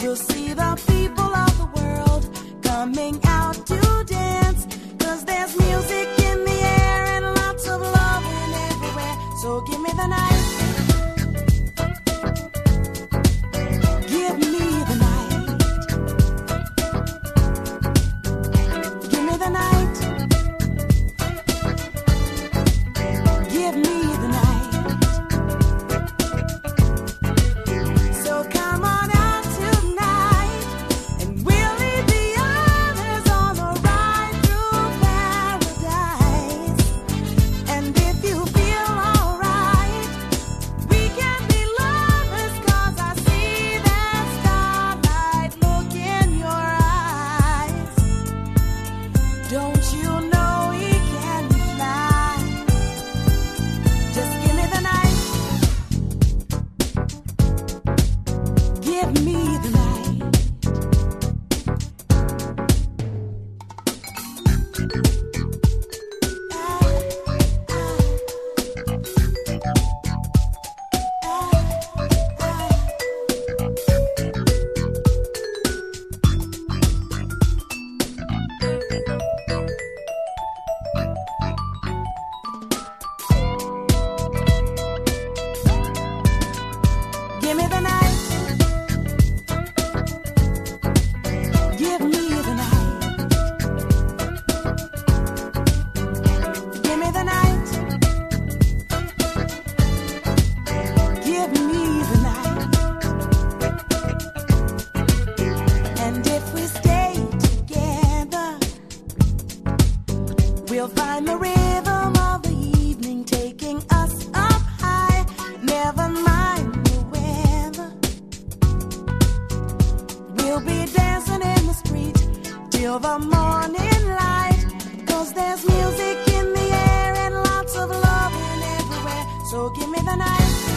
We'll see the people of the world coming out to dance. 'Cause there's music in the air and lots of loving everywhere. So give me the night. Give me the night. Give me the night. Give me the night. So come on out tonight, and we'll leave the others on the ride through paradise. And if you feel alright, we can be lovers, 'cause I see that starlight look in your eyes. Don't you know we can fly? Just give me the night. Give me the night. Give me the night. Give me the night. Give me the night. Give me the night. And if we stay together, we'll find the rhythm of the evening taking us up high. Never mind the weather. We'll be dancing in the street till the morning light. 'Cause there's music in the air and lots of loving everywhere. So give me the night.